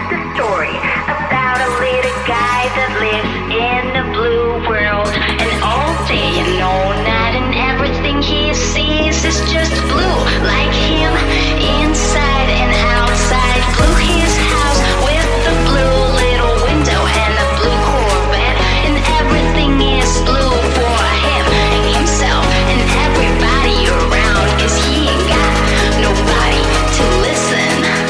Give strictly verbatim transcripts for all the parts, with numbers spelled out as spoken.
the story about a little guy that lives in a blue world. And all day and all night, and everything he sees is just blue, like him, inside and outside. Blue his house with the blue little window and the blue Corvette, and everything is blue for him and himself and everybody around, 'cause he ain't got nobody to listen.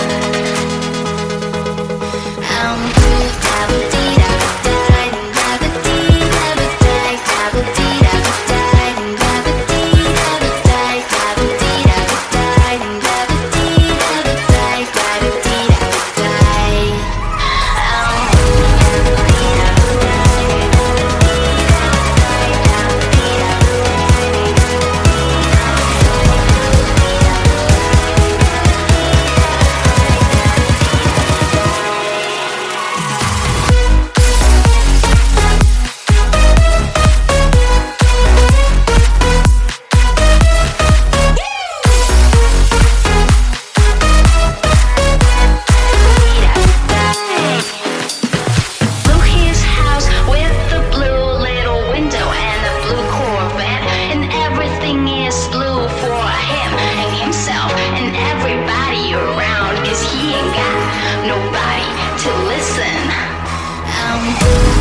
I'm blue, da-ba-dee-da-ba-die, da-ba-dee, da-ba-die, da-ba-dee, da-ba-die, da-ba-dee, da-ba-die, da-ba-dee, da-ba-die, da-ba-dee, da-ba-die, da-ba-dee, da-ba-die. I'm blue, Blue his house with the blue little window and the blue Corvette, and everything is blue for him and himself and everybody around, 'cause he ain't got nobody to listen. I'm blue.